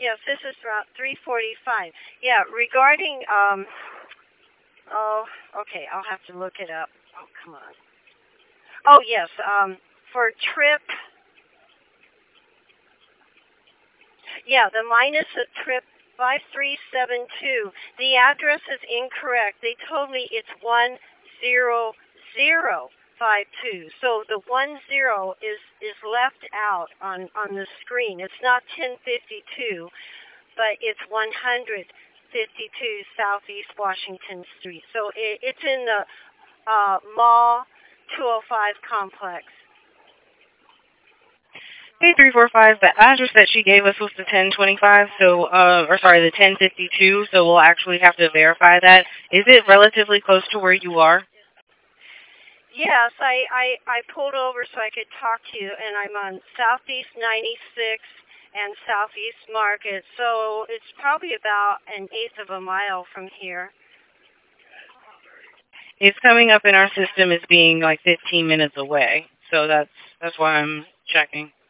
Yes, this is Route 345. Yeah, regarding, oh, okay, I'll have to look it up. Oh, come on. Oh, yes, for trip, yeah, the minus of trip 5372. The address is incorrect. They told me it's 10052. So the 10 is left out on the screen. It's not 1052, but it's 152 Southeast Washington Street. So it's in the Mall 205 complex. Hey, 345. The address that she gave us was the 1025, so, the 1052, so we'll actually have to verify that. Is it relatively close to where you are? Yes, I pulled over so I could talk to you, and I'm on Southeast 96 and Southeast Market, so it's probably about an eighth of a mile from here. It's coming up in our system as being like 15 minutes away, so that's why I'm checking.